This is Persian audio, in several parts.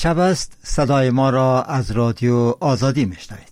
شب است، صدای ما را از رادیو آزادی میشنوید.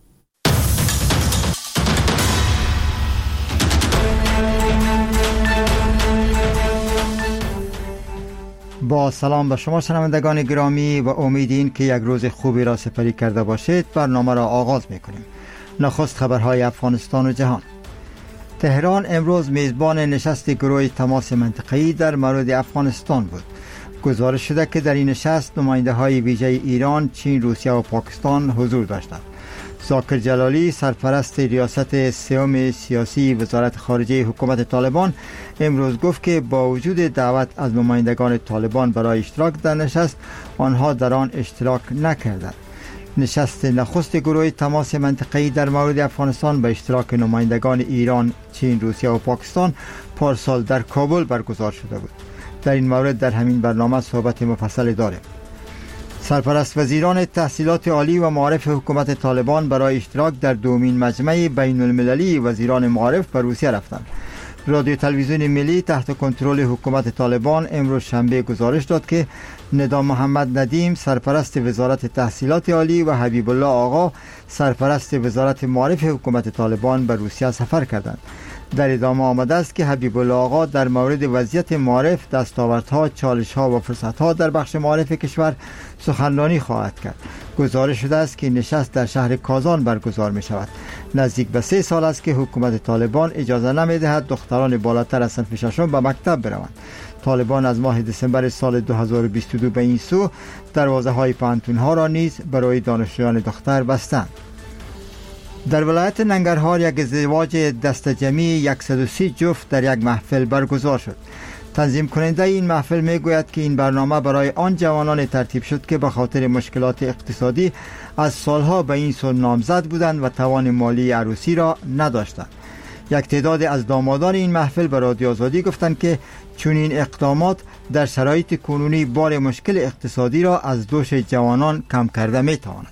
با سلام به شما شنوندگان گرامی و امید این که یک روز خوبی را سپری کرده باشید. برنامه را آغاز میکنیم. نخست خبرهای افغانستان و جهان. تهران امروز میزبان نشست گروه تماس منطقه‌ای در مورد افغانستان بود. گزارش شده که در این نشست نماینده های ویژه ایران، چین، روسیه و پاکستان حضور داشتند. ذاکر جلالی، سرپرست ریاست سوم سیاسی وزارت خارجه حکومت طالبان، امروز گفت که با وجود دعوت از نمایندگان طالبان برای اشتراک در نشست، آنها در آن اشتراک نکردند. نشست نخست گروه تماس منطقه‌ای در مورد افغانستان به اشتراک نمایندگان ایران، چین، روسیه و پاکستان پارسال در کابل برگزار شده بود. در این مورد در همین برنامه صحبت مفصل داریم. سرپرست وزیران تحصیلات عالی و معارف حکومت طالبان برای اشتراک در دومین مجمع بین المللی وزیران معارف به روسیه رفتند. رادیو تلویزیون ملی تحت کنترل حکومت طالبان امروز شنبه گزارش داد که ندا محمد ندیم، سرپرست وزارت تحصیلات عالی، و حبیب الله آقا، سرپرست وزارت معارف حکومت طالبان به روسیه سفر کردند. در ادامه آمده است که حبیب الله آقا در مورد وضعیت معارف، دستاوردها، چالش‌ها و فرصت‌ها در بخش معارف کشور سخنرانی خواهد کرد. گزارش شده است که نشست در شهر کازان برگزار می شود. نزدیک به 3 سال است که حکومت طالبان اجازه نمی دهد دختران بالاتر از صنف ششم به مکتب بروند. طالبان از ماه دسامبر سال 2022 به این سو دروازه‌های پانتون‌ها را نیز برای دانشجویان دختر بستند. در ولایت ننگرهار یک ازدواج دست جمعی 130 جفت در یک محفل برگزار شد. تنظیم کننده این محفل میگوید که این برنامه برای آن جوانان ترتیب شد که به خاطر مشکلات اقتصادی از سالها به این سو نامزد بودند و توان مالی عروسی را نداشتند. یک تعداد از دامادان این محفل به رادیو آزادی گفتند که چنین اقدامات در شرایط کنونی بار مشکل اقتصادی را از دوش جوانان کم کرده میتواند.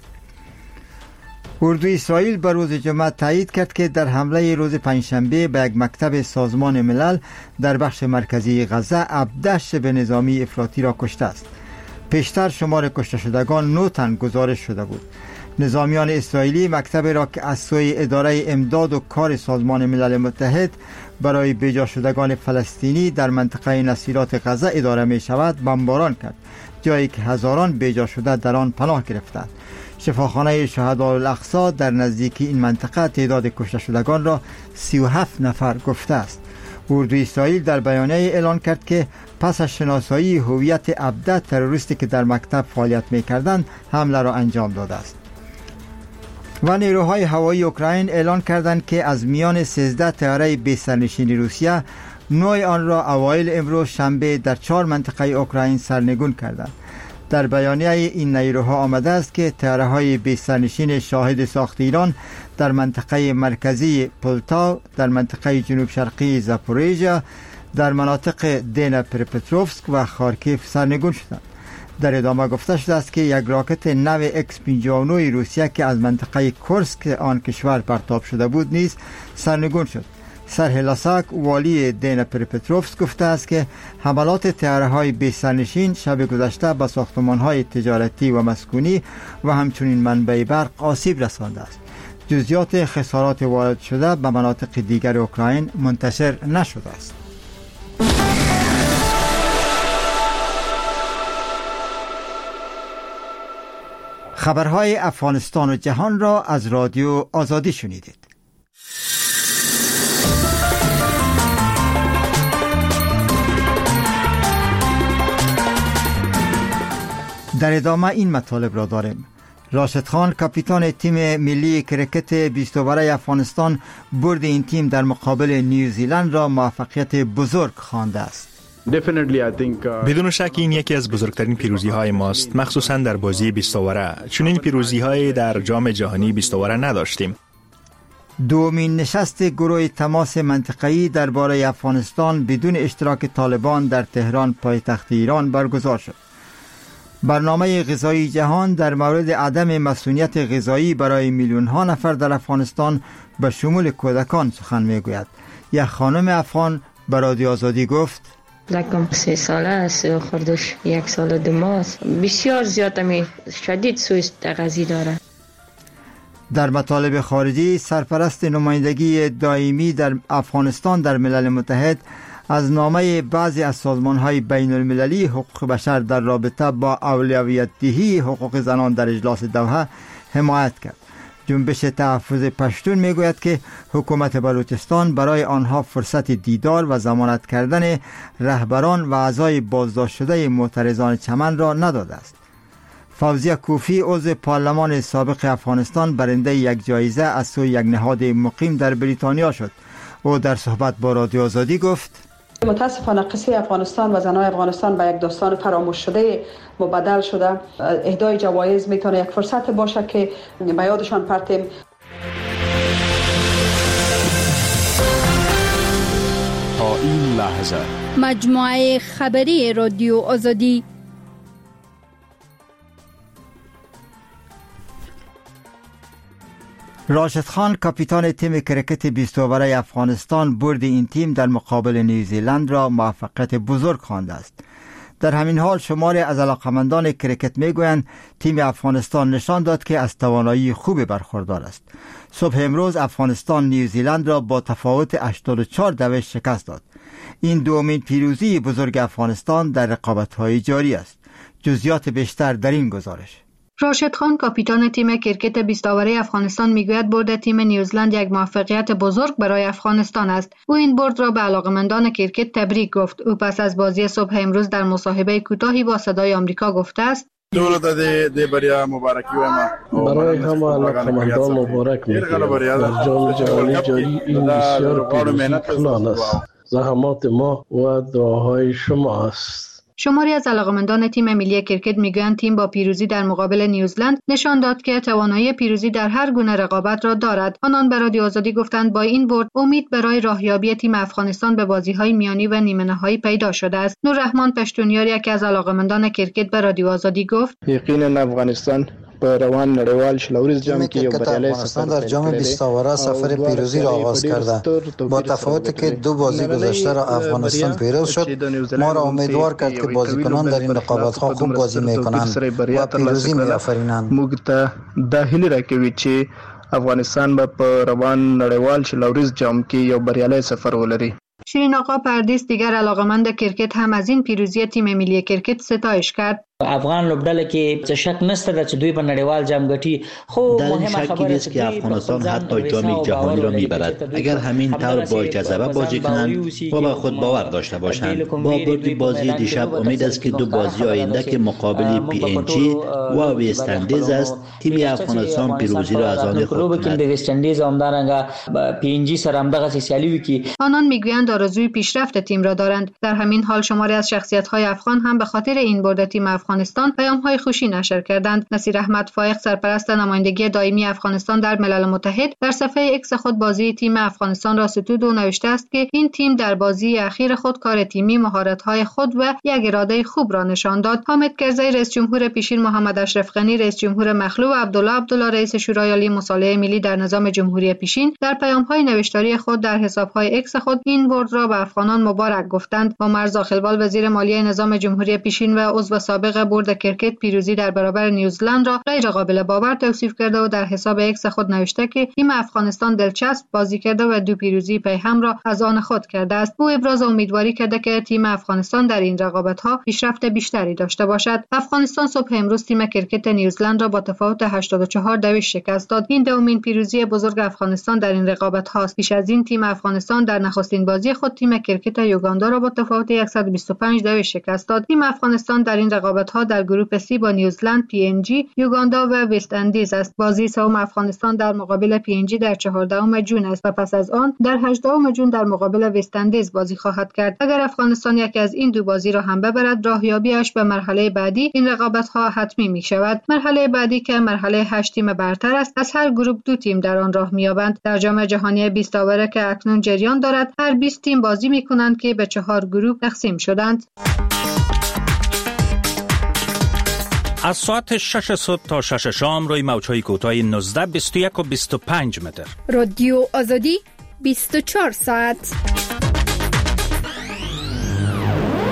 اردوی اسرائیل به روز جمعه تایید کرد که در حمله روز پنجشنبه به یک مکتب سازمان ملل در بخش مرکزی غزه 17 شبه نظامی افراطی را کشته است. پیشتر شمار کشته شدگان 9 تن گزارش شده بود. نظامیان اسرائیلی مکتب را که از سوی اداره امداد و کار سازمان ملل متحد برای بیجا شدگان فلسطینی در منطقه نصیرات غزه اداره می شود بمباران کرد، جایی که هزاران بیجا شده در آن پناه گرفتند. شفاخانه شهداء الاقصی در نزدیکی این منطقه تعداد کشته شدگان را 37 نفر گفته است. اردوی اسرائیل در بیانیه اعلان کرد که پس از شناسایی هویت 17 تروریستی که در مکتب فعالیت می‌کردند حمله را انجام داده است. و نیروهای هوایی اوکراین اعلان کردند که از میان 13 طیاره بی سرنشین روسیه 9 آن را اوایل امروز شنبه در 4 منطقه اوکراین سرنگون کردند. در بیانیه این نیروها آمده است که طیاره‌های بی سرنشین شاهد ساخت ایران در منطقه مرکزی پولتاو، در منطقه جنوب شرقی زاپوریژیا، در مناطق دنیپروپتروفسک و خارکیف سرنگون شدند. در ادامه گفته شده است که یک راکت نو X-59 روسیه که از منطقه کورسک آن کشور پرتاب شده بود نیز سرنگون شد. سرح لاساک، والی دنیپروپتروفسک، گفته است که حملات طیاره‌های بی سرنشین شب گذشته به ساختمان‌های تجارتی و مسکونی و همچنین منبع برق آسیب رسانده است. جزئیات خسارات وارد شده به مناطق دیگر اوکراین منتشر نشده است. خبرهای افغانستان و جهان را از رادیو آزادی شنیدید. در ادامه این مطالب را داریم. راشد خان، کاپیتان تیم ملی کرکت 20 اوره افغانستان، برد این تیم در مقابل نیوزیلند را موفقیت بزرگ خوانده است. بدون شک این یکی از بزرگترین پیروزی های ماست، مخصوصا در بازی 20 اوره. چون این پیروزی های در جام جهانی 20 اوره نداشتیم. دومین نشست گروه تماس منطقه‌ای درباره افغانستان بدون اشتراک طالبان در تهران پایتخت ایران برگزار شد. برنامه غذایی جهان در مورد عدم مسئولیت غذایی برای میلیون‌ها نفر در افغانستان به شمول کودکان سخن می‌گوید. یک خانم افغان به رادیو آزادی گفت: کودکم 3 ساله است، خردش 1 سال 2 ماه است. بسیار زیاد شدید سوء تغذیه داره. در مطالب خارجی، سرپرست نمایندگی دائمی در افغانستان در ملل متحد از نامه بعضی از سازمان‌های بین المللی حقوق بشر در رابطه با اولویت دهی حقوق زنان در اجلاس دوحه حمایت کرد. جنبش تحفظ پشتون میگوید که حکومت بلوچستان برای آنها فرصت دیدار و ضمانت کردن رهبران و اعضای بازداشت شده معترضان چمن را نداده است. فوزیه کوفی، عضو پارلمان سابق افغانستان، برنده یک جایزه از سوی یک نهاد مقیم در بریتانیا شد. او در صحبت با رادیو آزادی گفت: متاسفانه قصه افغانستان و زنای افغانستان به یک داستان فراموش شده مبدل شده. اهدای جوایز میتونه یک فرصت باشه که به یادشان پرتیم. تا این لحظه مجموعه خبری رادیو آزادی. راشد خان، کاپیتان تیم کرکت 20 اووره افغانستان، برد این تیم در مقابل نیوزیلند را موفقیت بزرگ خوانده است. در همین حال شماری از علاقمندان کرکت میگویند تیم افغانستان نشان داد که از توانایی خوبی برخوردار است. صبح امروز افغانستان نیوزیلند را با تفاوت 84 شکست داد. این دومین پیروزی بزرگ افغانستان در رقابت‌های جاری است. جزئیات بیشتر در این گزارش. راشد خان، کاپیتان تیم کرکت 20 اوره افغانستان، میگوید برد تیم نیوزیلند یک موفقیت بزرگ برای افغانستان است. او این برد را به علاقمندان کرکت تبریک گفت. او پس از بازی صبح امروز در مصاحبه کوتاهی با صدای آمریکا گفته است: برای همه علاقمندان مبارک میگویم. در جام جهانی جاری این بسیار پیروزی پنهان است. زحمات ما و دعاهای شما است. شماری از علاقمندان تیم ملی کرکت میگویند تیم با پیروزی در مقابل نیوزیلند نشان داد که توانایی پیروزی در هر گونه رقابت را دارد. آنان به رادیو آزادی گفتند با این برد امید برای راهیابی تیم افغانستان به بازی‌های میانی و نیمه نهایی پیدا شده است. نوررحمان پشتونیار، یکی از علاقمندان کرکت، به رادیو آزادی گفت: یقینا افغانستان په روان نړیوال شلوریز جام کې یو بریالی سفر در جام 20 اوره سفر پیروزی را آغاز کرده. با تفاوتی که 2 بازی گذشته را افغانستان پیروز شد، ما را امیدوار کرد که بازیکنان در این رقابت‌ها خوب بازی می‌کنند و پیروزی می‌آفرینند. موږ ته دا هیله راکوي چې افغانستان به په روان نړیوال شلوریز جام کې یو بریالی سفر ولري. شیرین آقا پردیس، دیگر علاقمند کرکت، هم از این پیروزی تیم ملی کرکت ستایش کرد. افغان لوبډله کې څه شک نشته چې دوی په نړیوال جام ګټي، خو مهمه خبره است که افغانستان حتی جام جهانی را میبرد اگر همین طور با جذبه بازی کنند و به خود باور داشته باشند. با برد بازی دیشب امید است که 2 بازی آینده که مقابل PNG و وست اندیز است، تیم افغانستان پیروزی را از آن خود کند. وست اندیز همدارنګه PNG سره هم دغه سیالي وکړي. آنان میگویند آرزوی پیشرفت تیم را دارند. در همین حال شماری از شخصیت‌های افغان هم به خاطر این برد تیم افغانستان پیام‌های خوشی نشر کردند. نصیر احمد فائق، سرپرست نمایندگی دائمی افغانستان در ملل متحد، در صفحه ایکس خود بازی تیم افغانستان را ستود و نوشته است که این تیم در بازی اخیر خود کار تیمی، مهارت‌های خود و یک اراده خوب را نشان داد. حامد کرزی، رئیس جمهور پیشین، محمد اشرف غنی، رئیس جمهور مخلوع و عبدالله رئیس شورای عالی مصالحه ملی در نظام جمهوری پیشین در پیام‌های نوشتاری خود در حساب‌های ایکس خود این برد را به افغانان مبارک گفتند. عمر زاخلوال، وزیر مالیه نظام جمهوری پیشین و عضو سابق برد کرکت، پیروزی در برابر نیوزیلند را غیر قابل باور توصیف کرده و در حساب ایکس خود نوشته که تیم افغانستان دلچسب بازی کرده و 2 پیروزی پیهم را از آن خود کرده است. او ابراز امیدواری کرده که تیم افغانستان در این رقابت‌ها پیشرفت بیشتری داشته باشد. افغانستان صبح امروز تیم کرکت نیوزیلند را با تفاوت 84 شکست داد. این دومین پیروزی بزرگ افغانستان در این رقابت‌ها است. پیش از این تیم افغانستان در نخستین بازی خود تیم کرکت یوگاندا را با تفاوت 125 شکست داد. تیم افغانستان در این رقابت‌ها در گروه C با نیوزیلند، PNG، یوگاندا و وست اندیز است. بازی سوم افغانستان در مقابل PNG در 14 جون است و پس از آن در 18 جون در مقابل وست اندیز بازی خواهد کرد. اگر افغانستان یکی از این 2 بازی را هم ببرد، راهیابیش به مرحله بعدی این رقابت‌ها حتمی می‌شود. مرحله بعدی که مرحله 8 تیم برتر است، از هر گروه 2 تیم در آن راه می‌یابند. در جام جهانی 20 اوره که اکنون جریان دارد، هر 20 تیم بازی می‌کنند که به 4 گروه تقسیم شدند. از ساعت 6 صبح تا 6 شام روی موج‌های کوتاه 19، 21 و 25 متر. رادیو آزادی 24 ساعت.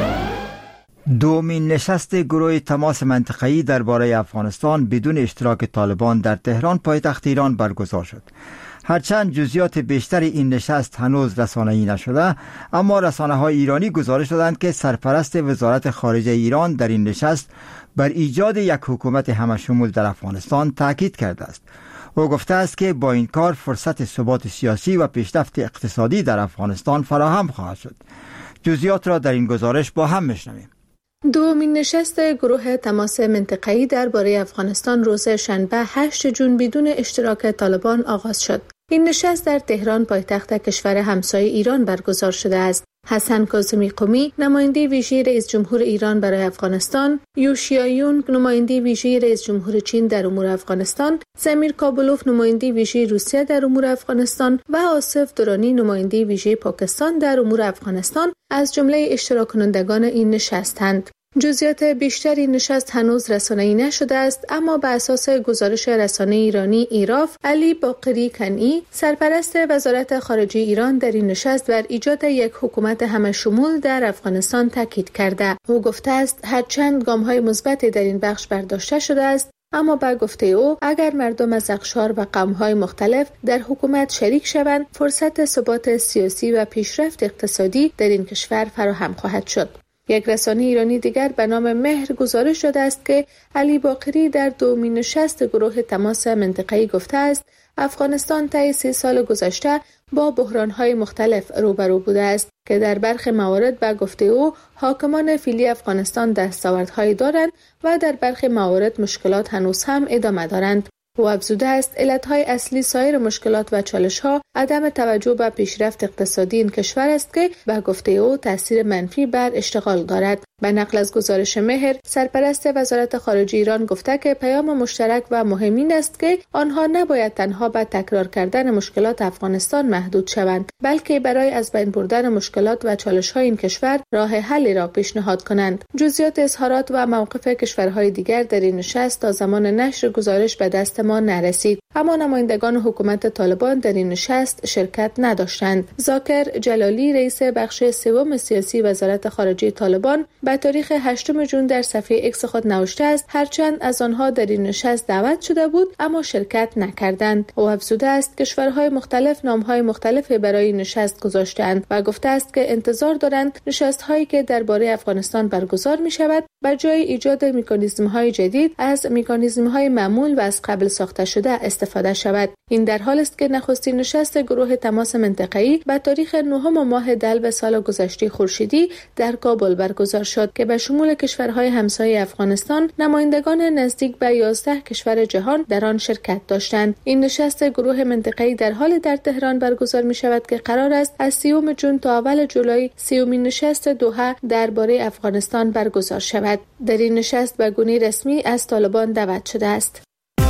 دومین نشست گروه تماس منطقه‌ای درباره افغانستان بدون اشتراک طالبان در تهران پایتخت ایران برگزار شد. هرچند جزئیات بیشتر این نشست هنوز رسانه‌ای نشده، اما رسانه‌های ایرانی گزارش دادند که سرپرست وزارت خارجه ایران در این نشست بر ایجاد یک حکومت همشمول در افغانستان تاکید کرده است. او گفته است که با این کار فرصت ثبات سیاسی و پیشرفت اقتصادی در افغانستان فراهم خواهد شد. جزئیات را در این گزارش با هم میشنویم. دومین نشست گروه تماس منطقه‌ای درباره افغانستان روز شنبه 8 جون بدون اشتراک طالبان آغاز شد. این نشست در تهران پایتخت کشور همسایه ایران برگزار شده است. حسن کاظمی قمی نماینده ویژه رئیس جمهور ایران برای افغانستان، یو شیایون نماینده ویژه رئیس جمهور چین در امور افغانستان، سمیر کابلوف نماینده ویژه روسیه در امور افغانستان و آصف درانی نماینده ویژه پاکستان در امور افغانستان از جمله اشتراک کنندگان این نشستند. جزئیات بیشتری نشست هنوز رسانه‌ای نشده است، اما بر اساس گزارش رسانه ایرانی ایراف، علی باقری کنعی سرپرست وزارت خارجه ایران در این نشست بر ایجاد یک حکومت همشمول در افغانستان تاکید کرده. او گفته است هرچند گام‌های مثبتی در این بخش برداشته شده است، اما با گفته او اگر مردم از اقشار و قوم‌های مختلف در حکومت شریک شوند، فرصت ثبات سیاسی و پیشرفت اقتصادی در این کشور فراهم خواهد شد. یک رسانه ایرانی دیگر به نام مهر گزارش داده است که علی باقری در دومین نشست گروه تماس منطقه‌ای گفته است افغانستان طی 3 سال گذشته با بحران‌های مختلف روبرو بوده است که در برخی موارد به گفته او حاکمان فعلی افغانستان دستاوردهایی دارند و در برخی موارد مشکلات هنوز هم ادامه دارند. او افزوده است علتهای اصلی سایر مشکلات و چالش‌ها عدم توجه به پیشرفت اقتصادی این کشور است که به گفته او تاثیر منفی بر اشتغال دارد. به نقل از گزارش مهر، سرپرست وزارت خارجه ایران گفته که پیام مشترک و مهم این است که آنها نباید تنها به تکرار کردن مشکلات افغانستان محدود شوند، بلکه برای از بین بردن مشکلات و چالش‌های این کشور راه حلی را پیشنهاد کنند. جزئیات اظهارات و موقف کشورهای دیگر در این نشست تا زمان نشر گزارش به دست ما نرسید، اما نمایندگان حکومت طالبان در این نشست شرکت نداشتند. ذاکر جلالی رئیس بخش سوم سیاسی وزارت خارجه طالبان به تاریخ 8 جون در صفحه ایکس خود نوشته است هرچند از آنها در این نشست دعوت شده بود اما شرکت نکردند. او افزوده است کشورهای مختلف نامهای مختلفی برای نشست گذاشتند و گفته است که انتظار دارند نشست‌هایی که درباره افغانستان برگزار می‌شود به جای ایجاد مکانیزم‌های جدید از مکانیزم‌های معمول و از قبل ساخته شده استفاده شود. این در حالی است که نخستین نشست گروه تماس منطقه‌ای به تاریخ 9 ماه دلو سال گذشته خورشیدی در کابل برگزار شد که به شمول کشورهای همسایه افغانستان نمایندگان نزدیک به 11 کشور جهان در آن شرکت داشتند. این نشست گروه منطقه‌ای در حال در تهران برگزار می شود که قرار است از 30 جون تا اول جولای 30مین نشست دوحه درباره افغانستان برگزار شود. در این نشست به گونه رسمی از طالبان دعوت شده است.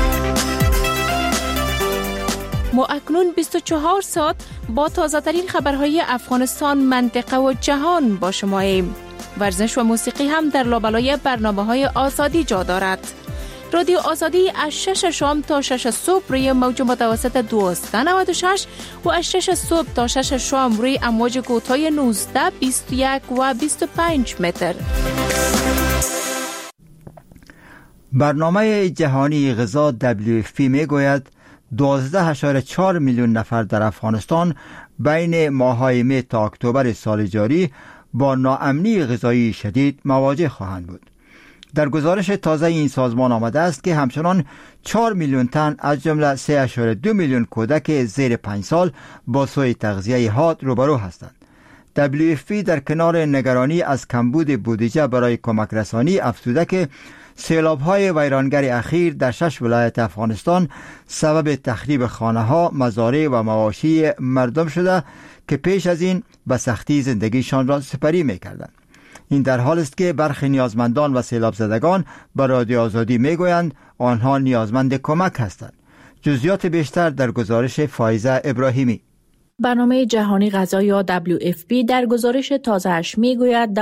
ما اکنون 24 ساعت با تازه‌ترین خبرهای افغانستان، منطقه و جهان با شماییم. ورزش و موسیقی هم در لابلای برنامه‌های آزادی جا دارد. رادیو آزادی از 6 شام تا 6 صبح روی موج متوسط 1296 و از 6 صبح تا 6 شام روی امواج کوتاه 19، 21 و 25 متر. برنامه جهانی غذا WFP میگوید 12.4 میلیون نفر در افغانستان بین ماه‌های می تا اکتبر سال جاری با ناامنی غذایی شدید مواجه خواهند بود. در گزارش تازه این سازمان آمده است که همچنان 4 میلیون تن از جمله 3.2 میلیون کودک زیر 5 سال با سوء تغذیه حاد روبرو هستند. WFP در کنار نگرانی از کمبود بودجه برای کمک رسانی افزوده که سیلاب‌های ویرانگر اخیر در 6 ولایت افغانستان سبب تخریب خانه‌ها، مزارع و مواشی مردم شده که پیش از این به سختی زندگیشان را سپری می‌کردند. این در حال است که برخی نیازمندان و سیلاب زدگان به رادیو آزادی میگویند آنها نیازمند کمک هستند. جزئیات بیشتر در گزارش فایزه ابراهیمی. برنامه جهانی غذا یا WFP در گزارش تازه‌اش میگوید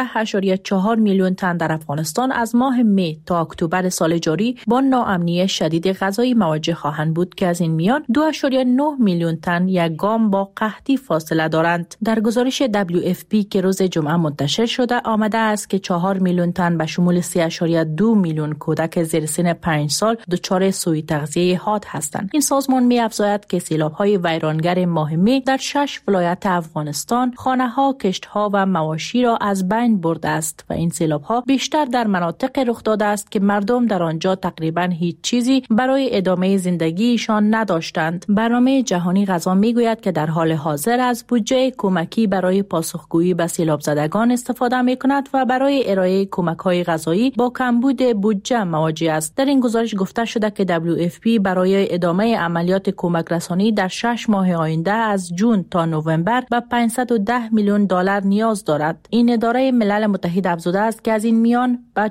12.4 میلیون تن در افغانستان از ماه می تا اکتبر سال جاری با ناامنی شدید غذایی مواجه خواهند بود که از این میان 2.9 میلیون تن یک گام با قحطی فاصله دارند. در گزارش WFP که روز جمعه منتشر شده آمده است که 4 میلیون تن به شمول 3.2 میلیون کودک زیر سن 5 سال دچار سوء تغذیه حاد هستند. این سازمان می‌افزاید که سیلاب‌های ویرانگر ماه می در 6 ولایت افغانستان خانه‌ها، کشت‌ها و مواشی را از بین برده است و این سیلاب‌ها بیشتر در مناطق رخ داده است که مردم در آنجا تقریباً هیچ چیزی برای ادامه زندگیشان نداشتند. برنامه جهانی غذا میگوید که در حال حاضر از بودجه کمکی برای پاسخگویی به سیلاب زدگان استفاده می‌کند و برای ارائه کمک‌های غذایی با کمبود بودجه مواجه است. در این گزارش گفته شده که WFP برای ادامه عملیات کمک رسانی در 6 ماه آینده از جون تا نوامبر به 510 میلیون دلار نیاز دارد. این اداره ملل متحد افزوده است که از این میان به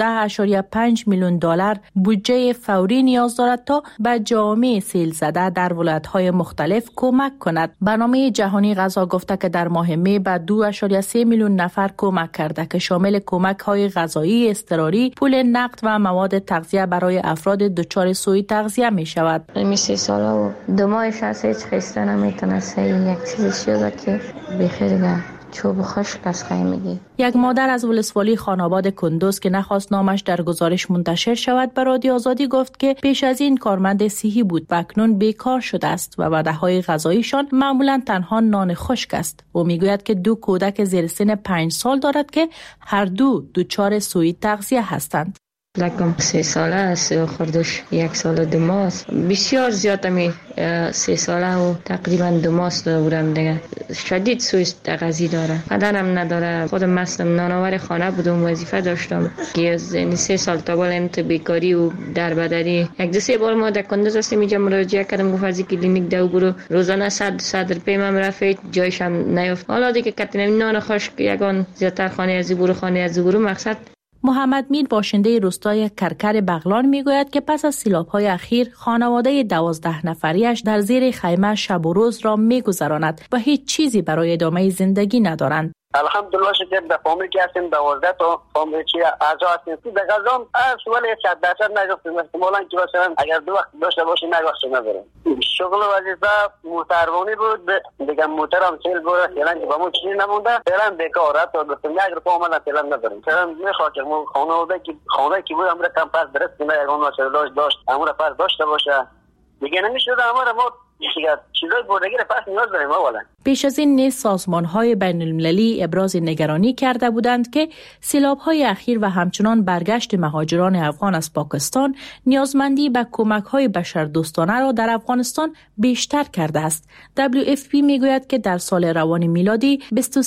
14.5 میلیون دلار بودجه فوری نیاز دارد تا به جامعه سیل زده در ولایت‌های مختلف کمک کند. برنامه جهانی غذا گفته که در ماه می به 2.3 میلیون نفر کمک کرده که شامل کمک‌های غذایی، اضطراری، پول نقد و مواد تغذیه برای افراد دچار سوء تغذیه می شود. می 3 ساله و 2 ماهش هست هیچ خسته نمیتونه یک چیزی شده که بخیر چوب خشک از خیمگی. یک مادر از ولسوالی خاناباد کندوز که نخواست نامش در گزارش منتشر شود به رادیو آزادی گفت که پیش از این کارمند صحی بود و اکنون بیکار شده است و وعده‌های غذاییشان معمولا تنها نان خشک است. او میگوید که 2 کودک زیر سن 5 سال دارد که هر دو دچار سوء تغذیه هستند. لکم 3 ساله است و خردش 1 سال و 2 ماه است. بسیار زیاد می 3 ساله و تقریبا 2 ماه است بودم دیگه. شدید سوء تغذیه داره. بدنم نداره. خودم مثلا نانآور خانه بودم وظیفه داشتم که از 3 سال تا بالا تو بیکاری و دربدری 1-2 بار ما در کندوز هستیم اینجا مراجعه کردم گفت از کلینیک دو برو روزانه 100 روپیه من رفت جایش هم نیافت. حالا دیگه کتنم نان خشک یگان زیاتر خانه از برو مقصد. محمد میر باشنده روستای کرکر بغلان میگوید که پس از سیلاب‌های اخیر خانواده 12 نفریش در زیر خیمه شب و روز را میگذراند و هیچ چیزی برای ادامه زندگی ندارند. الحمدلله شکر در فامیل که هستیم 12 تا فامیل چی اعضا هستیم در غذام از ولی 100% نگفتیم احتمالاً که مثلا اگر 2 وقت داشته باشی نگفتیم نداریم. شغل وظیفه موتروانی بود دیگه موترم سیل بود فعلا که با ما چیزی نمونده فعلا بیکار است و گفتیم 1 روپیه ما فعلا نداریم. فعلا میخواد که خانواده که بود امر کم پس درست کنه یگان مسئله داشت امر پس داشته باشه دیگه نمیشد امر ما چیزای بردگی را پس نیاز داریم اولا. پیش از این نیز سازمان‌های بین‌المللی ابراز نگرانی کرده بودند که سیلاب‌های اخیر و همچنان برگشت مهاجران افغان از پاکستان نیازمندی به کمک‌های بشردوستانه را در افغانستان بیشتر کرده است. WFP میگوید که در سال روان میلادی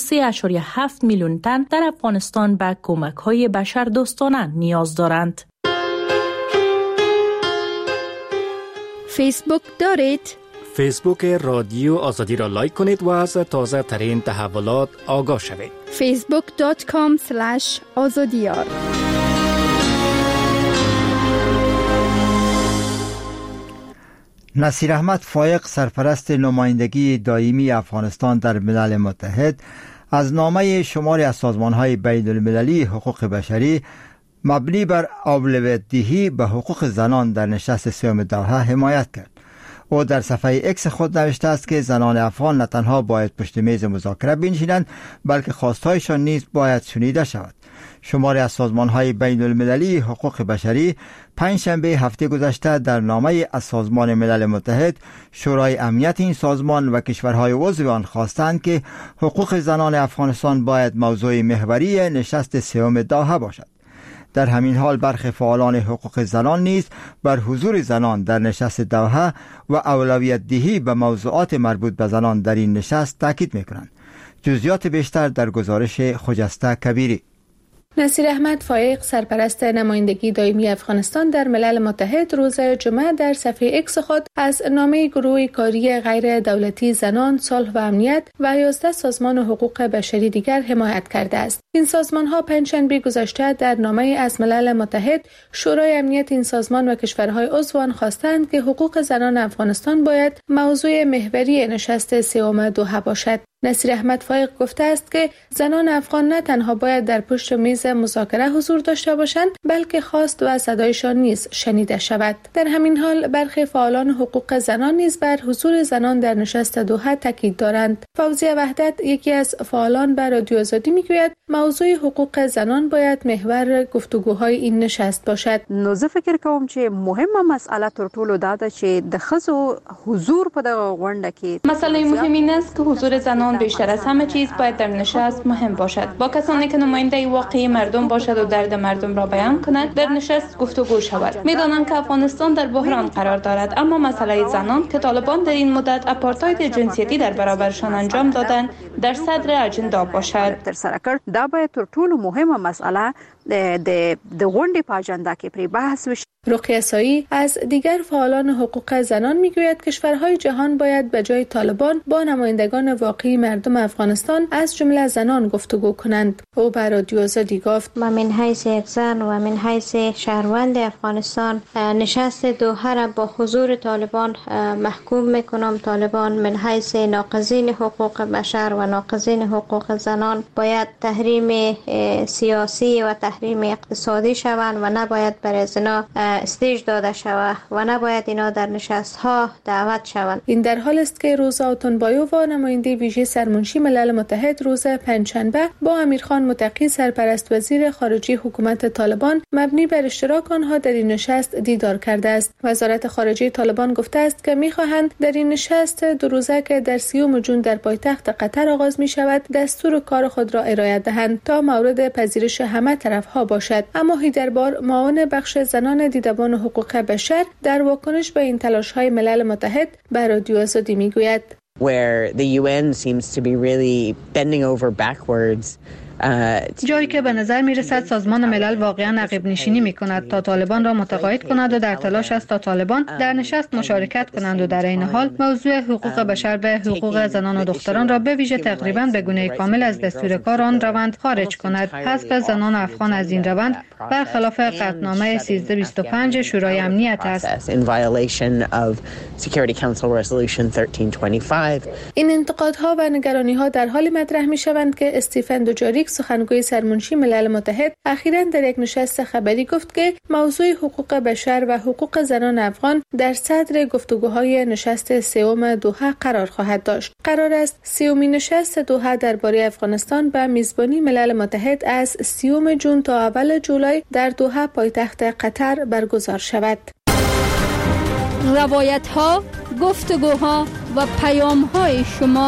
23.7 میلیون تن در افغانستان به کمک‌های بشردوستانه نیاز دارند. فیسبوک دارید؟ فیسبوک رادیو آزادی را لایک کنید و از تازه ترین تحولات آگاه شوید. facebook.com/azadiyar نصیر احمد فایق سرپرست نمایندگی دائمی افغانستان در ملل متحد از نامه شماری از سازمان‌های بین‌المللی حقوق بشری مبنی بر اولویت دهی به حقوق زنان در نشست سوم دوحه حمایت کرد. او در صفحه اکس خود نوشته است که زنان افغان نه تنها باید پشت میز مذاکره بنشینند بلکه خواستهایشان نیز باید شنیده شود. شماری از سازمان‌های بین‌المللی حقوق بشری پنجشنبه هفته گذشته در نامه از سازمان ملل متحد شورای امنیت این سازمان و کشورهای عضو آن خواستند که حقوق زنان افغانستان باید موضوع محوری نشست سوم دوحه باشد. در همین حال برخی فعالان حقوق زنان نیز بر حضور زنان در نشست دوحه و اولویت دهی به موضوعات مربوط به زنان در این نشست تاکید می‌کنند. جزئیات بیشتر در گزارش خجسته کبیری. نصیر احمد فایق سرپرست نمایندگی دائمی افغانستان در ملل متحد روز جمعه در صفحه ایکس خود از نامه گروه کاری غیر دولتی زنان، صلح و امنیت و 11 سازمان حقوق بشری دیگر حمایت کرده است. این سازمان‌ها پنجشنبه گذشته در نامه از ملل متحد شورای امنیت این سازمان و کشورهای عضو آن خواستند که حقوق زنان افغانستان باید موضوع محوری نشست سوم دوحه باشد. نصیر احمد فایق گفته است که زنان افغان نه تنها باید در پشت میز مذاکره حضور داشته باشند بلکه خواست و صدایشان نیز شنیده شود. در همین حال برخی فعالان حقوق زنان نیز بر حضور زنان در نشست دوحه تاکید دارند. فوزیه وحدت یکی از فعالان بر رادیو آزادی میگوید موضوع حقوق زنان باید محور گفتگوهای این نشست باشد. نو زه فکر کوم چې مهمه مسئله تر ټولو دا ده چې د ښځو حضور په دغه غونډه کې مسئله مهم این است که حضور زنان بیشتر از همه چیز باید در نشست مهم باشد. با کسانی که نماینده واقعی مردم باشد و درد مردم را بیان کند در نشست گفتگو شود. میدانم که افغانستان در بحران قرار دارد، اما مسئله زنان که طالبان در این مدت اپارتاید جنسیتی در برابرشان انجام دادند در صدر اجندا باشد. دا باید تر ټولو مهمه مسئله د غونډې په اجندا کې پرې بحث وشي. رقیه سایی از دیگر فعالان حقوق زنان میگوید کشورهای جهان باید به جای طالبان با نمایندگان واقعی مردم افغانستان از جمله زنان گفتگو کنند. او بر رادیو آزادی گفت من حیث یک زن و من حیث شهروند افغانستان نشست دوحه را با حضور طالبان محکوم میکنم. طالبان من حیث ناقضین حقوق بشر و ناقضین حقوق زنان باید تحریم سیاسی و تحریم اقتصادی شوند و نباید برای زنا استیج داده شود و نباید اینا در نشست ها دعوت شوند. این در حال است که روزا آتونبایووا نماینده ویژه سرمنشی ملل متحد روز پنجشنبه با امیرخان متقی سرپرست وزیر خارجه حکومت طالبان مبنی بر اشتراک آنها در این نشست دیدار کرده است. وزارت خارجه طالبان گفته است که می‌خواهند در این نشست دو روزه که در 30 جون در پایتخت قطر آغاز می شود دستور کار خود را ارائه دهند تا مورد پذیرش همه طرف‌ها باشد. اما هیدربار معاون بخش زنان دیدبان حقوق بشر در واکنش به این تلاش‌های ملل متحد بر رادیو آزادی میگوید where the UN seems to be really bending over backwards. جایی که به نظر می رسد سازمان ملل واقعا عقب نشینی می کند تا طالبان را متقاعد کند و در تلاش است تا طالبان در نشست مشارکت کنند و در این حال موضوع حقوق بشر به حقوق زنان و دختران را به ویژه تقریبا به گونه کامل از دستور کار آن روند خارج کند. حذف زنان افغان از این روند برخلاف قطعنامه 1325 شورای امنیت است. این انتقادها و نگرانی‌ها در حال مطرح می‌شوند که استیفن دوجاریک سخنگوی سرمنشی ملل متحد اخیراً در یک نشست خبری گفت که موضوع حقوق بشر و حقوق زنان افغان در صدر گفتگوهای نشست سوم دوحه قرار خواهد داشت. قرار است سومین نشست دوحه درباره افغانستان به میزبانی ملل متحد از 30 جون تا اول جولای در دوحه پایتخت قطر برگزار شود. روایت‌ها، گفتگوها و پیام‌های شما.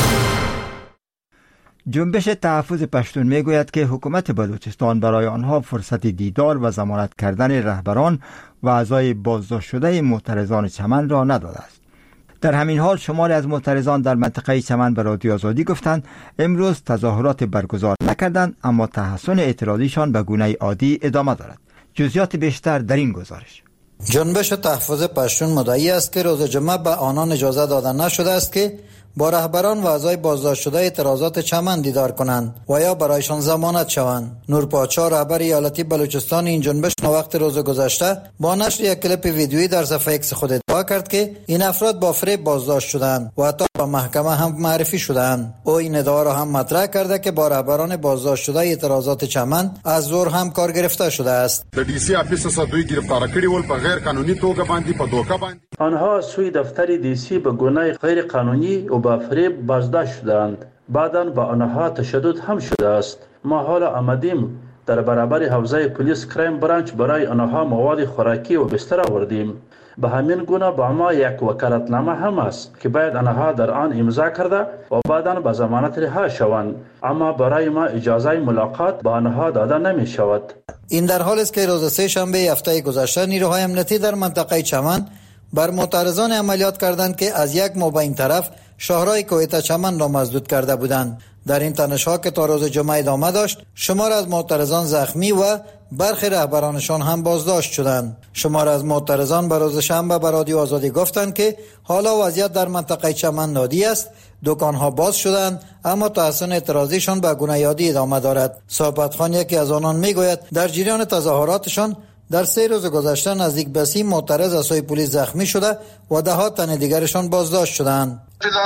جنبش تحفظ پشتون میگوید که حکومت بلوچستان برای آنها فرصت دیدار و ضمانت کردن رهبران و اعضای بازداشت شده معترضان چمن را نداده است. در همین حال شماری از معترضان در منطقه چمن به رادیو آزادی گفتند امروز تظاهرات برگزار نکردند اما تحسن اعتراضیشان به گونه عادی ادامه دارد. جزئیات بیشتر در این گزارش. جنبش تحفظ پشتون مدعی است که روز جمعه به آنان اجازه داده نشده است که با رهبران و اعضای بازداشت شده اعتراضات چمن دیدار کنند و یا برایشان ضمانت شوند. نور پادشاه رهبر ایالتی بلوچستان این جنبش وقت روز گذشته با نشر یک کلیپ ویدیویی در صفحه ایکس خود ادعا کرد که این افراد با فریب بازداشت شدند و حتی به محکمه هم معرفی شدند. او این ادعا را هم مطرح کرده که با رهبران بازداشت شده اعتراضات چمن از زور هم کار گرفته شده است. د ډي سي افیس څخه دوی گرفتار کړي ول په غیر قانوني توګه باندې په دوکه باندې آنها سوی دفتر دی سی به گناه غیر قانونی و با فریب بازداشت شدند. بعداً با آنها تشدد هم شده است. ما حالا آمدیم در برابر حوزه پلیس کرایم برانچ برای آنها مواد خوراکی و بستر آوردیم. به همین گونه با ما یک وکالتنامه هم است که باید آنها در آن امضا کرده و بعداً به ضمانت رها شوند، اما برای ما اجازه ملاقات با آنها داده نمی شود. این در حال است که روز سه شنبه هفته گذشته نیروهای امنیتی در منطقه چمن بر معترضان عملیات کردند که از یک ماه به این طرف شاهراه کوهستان چمن را مسدود کرده بودند. در این تنش‌ها که تا روز جمعه ادامه داشت، شمار از معترضان زخمی و برخی رهبرانشان هم بازداشت شدند. شمار از معترضان به روز شنبه به رادیو آزادی گفتند که حالا وضعیت در منطقه چمن نادی است، دکان‌ها باز شدند، اما تحسن اعتراضیشان به گونه‌یادی ادامه دارد. صحبت خان یکی از آنان میگوید در جریان تظاهراتشان در 3 روز گذشته نزدیک به 30 معترض از سوی پلیس زخمی شده و ده‌ها تن دیگرشان بازداشت شدند.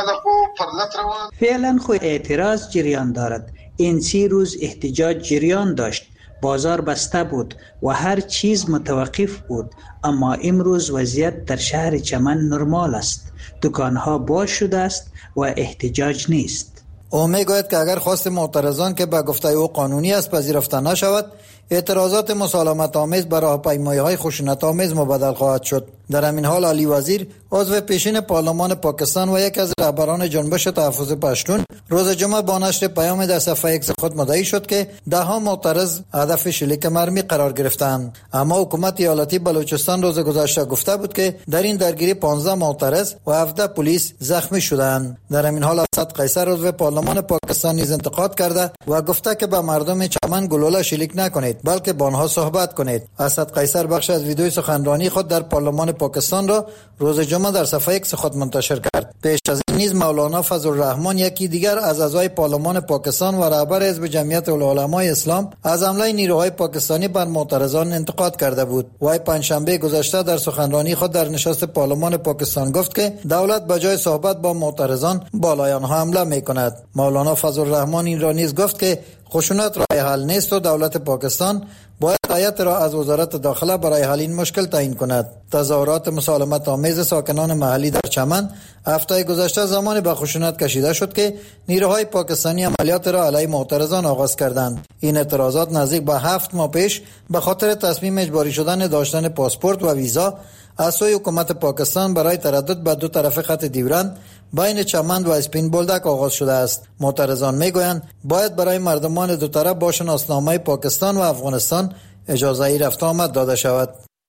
فعلا خود اعتراض جریان دارد. این 30 روز احتجاج جریان داشت. بازار بسته بود و هر چیز متوقف بود، اما امروز وضعیت در شهر چمن نرمال است. دکان‌ها باز شده است و احتجاج نیست. او میگوید که اگر خواست معترضان که به گفته او قانونی است پذیرفته نشود، اعتراضات مسالمت آمیز به راهپیمایی‌های خشونت آمیز مبدل خواهد شد. در همین حال علی وزیر عضو پیشین پارلمان پاکستان و یک از رهبران جنبش تحفظ پشتون روز جمعه با نشر پیام در صفحه ایکس خود مدعی شد که ده‌ها معترض هدف شلیک مرمی قرار گرفتند. اما حکومت ایالتی بلوچستان روز گذشته گفته بود که در این درگیری 15 معترض و 17 پلیس زخمی شدند. در همین حال اسد قیصر عضو پارلمان پاکستان نیز انتقاد کرده و گفته که به مردم چمن گلوله شلیک نکنید بلکه با آنها صحبت کنید. اسد قیصر بخش از ویدیوی سخنرانی خود در پارلمان پاکستان را روز جمعه در صفحه ایکس خود منتشر کرد. پیش از این نیز مولانا فضل الرحمن یکی دیگر از اعضای پارلمان پاکستان و رهبر حزب جمعیت العلماء اسلام از حمله نیروهای پاکستانی بر معترضان انتقاد کرده بود. وی پنجشنبه گذشته در سخنرانی خود در نشست پارلمان پاکستان گفت که دولت به جای صحبت با معترضان بالای آنها حمله می‌کند. مولانا فضل الرحمن این را نیز گفت که خشونت راه حل نیست و دولت پاکستان باید هیئت را از وزارت داخله برای حل این مشکل تعیین کند. تظاهرات مسالمت آمیز ساکنان محلی در چمن هفته گذشته زمانی به خشونت کشیده شد که نیروهای پاکستانی عملیات را علیه معترضان آغاز کردند. این اعتراضات نزدیک به 7 ماه پیش به خاطر تصمیم اجباری شدن داشتن پاسپورت و ویزا از سوی حکومت پاکستان برای تردد به دو طرف خط دیورند بین چمن و اسپین بولدک آغاز شده است. معترضان میگویند باید برای مردمان دو طرف با شناسنامه پاکستان و افغانستان اجازه رفت آمد داده شود.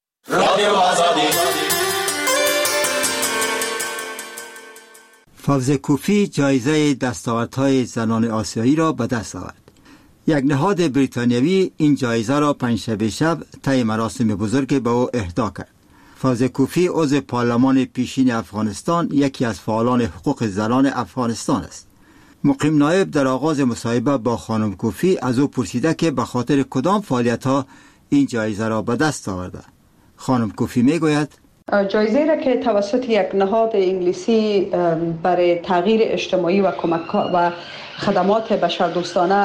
فوز کوفی جایزه دستاوردهای زنان آسیایی را به دست آورد. یک نهاد بریتانیایی این جایزه را پنجشنبه شب طی مراسم بزرگ به او اهدا کرد. فوز کوفی عضو پارلمان پیشین افغانستان یکی از فعالان حقوق زنان افغانستان است. مقیم نایب در آغاز مصاحبه با خانم کوفی از او پرسیده که به خاطر کدام فعالیت‌ها این جایزه را به دست آورده. خانم کوفی میگوید جایزه را که توسط یک نهاد انگلیسی برای تغییر اجتماعی و کمک و خدمات بشردوستانه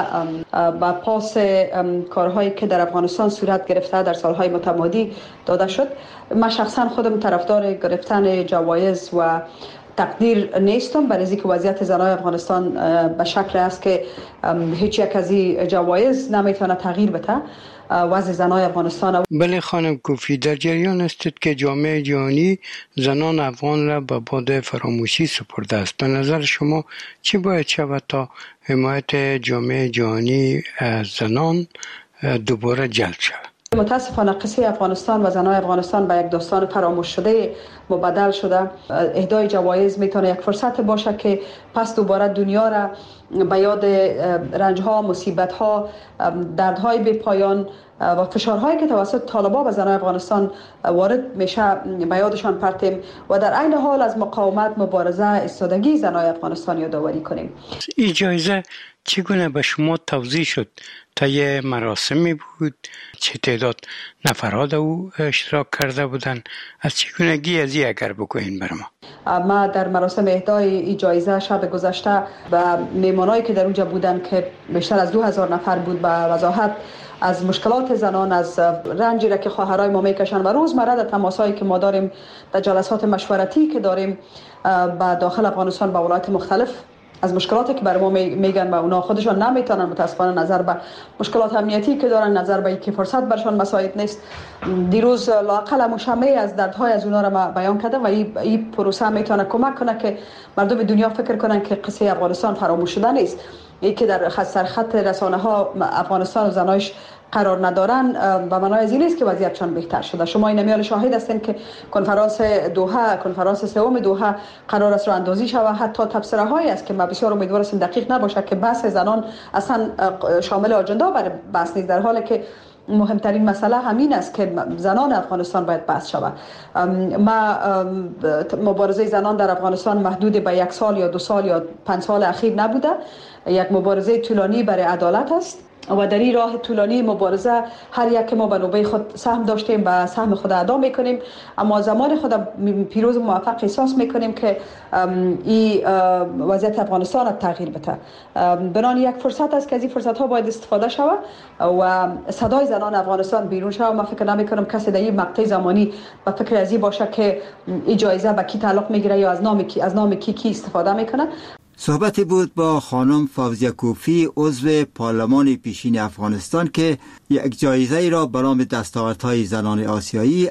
و پاس کارهایی که در افغانستان صورت گرفته در سالهای متمادی داده شد. من شخصا خودم طرفدار گرفتن جوایز و تقدیر نیستم، برای اینکه وضعیت زنان افغانستان به شکل است که هیچ یک از این جوایز نمیتونه تغییر بده وضع زنان افغانستان. بله خانم کوفی، در جریان استید که جامعه جهانی زنان افغان را به باد فراموشی سپرده است. به نظر شما چی باید شود تا حمایت جامعه جهانی از زنان دوباره جلب شود؟ متاسفانه قصه افغانستان و زنان افغانستان به یک داستان فراموش شده مبدل شده. اهدای جوایز میتونه یک فرصت باشه که پس دوباره دنیا را به یاد رنج‌ها، مصیبت‌ها، دردهای بی پایان و فشارهایی که توسط طالبان به زنان افغانستان وارد میشه به یادشان پرتیم و در عین حال از مقاومت، مبارزه، ایستادگی زنان افغانستان یادآوری کنیم. این جایزه چگونه به شما توضیح شد؟ طی مراسمی بود؟ چه تعداد نفرات او اشتراک کرده بودند؟ از چگونگی از این اگر بگوین بر ما. ما در مراسم اهدای این جایزه شب گذشته و میمانایی که در اونجا بودن که بیشتر از 2000 نفر بود به وضاحت از مشکلات زنان، از رنجی را که خواهرای ما میکشن و روزمره در تماسایی که ما داریم، در جلسات مشورتی که داریم با داخل افغانستان با ولایات مختلف، از مشکلاتی که برای ما میگن و اونا خودشان نمیتونن متاسفانه نظر به مشکلات امنیتی که دارن، نظر به اینکه فرصت برشان مساعد نیست. دیروز لااقل مشمه از دردهای از اونا را ما بیان کردم و این پروسه میتونه کمک کنه که مردم دنیا فکر کنن که قصه افغانستان فراموش شده نیست. ای که در سرخط رسانه ها افغانستان و زنایش قرار ندارن به معنای از این است که وضعیتشان بهتر شده. شما این میال شاهد هستین که کنفرانس دوحه، کنفرانس سوم دوحه قرار است راه اندازی شود. حتی تبصره هایی است که ما بسیار امیدوار هستیم دقیق نباشه که بحث زنان اصلا شامل آجنده برای بحث نیست، در حالی که مهمترین مسئله همین است که زنان افغانستان باید بحث شود. مبارزه زنان در افغانستان محدود به 1 سال یا 2 سال یا 5 سال اخیر نبوده، یک مبارزه طولانی برای عدالت است و در این راه طولانی مبارزه هر یک ما به نوبه خود سهم داشتیم، به سهم خود ادا میکنیم، اما زمان خود پیروز و موفق احساس میکنیم که این وضعیت افغانستان تغییر بده. بنان یک فرصت است که از این فرصت ها باید استفاده شود و صدای زنان افغانستان بیرون شود. من فکر نمی کنم کسی در این مقطع زمانی به فکر از این باشه که این جایزه به کی تعلق میگیره یا از نام کی استفاده میکنه. صحبتی بود با خانم فوزیه کوفی، عضو پارلمان پیشین افغانستان که یک جایزه را برای دستاوردهای زنان آسیایی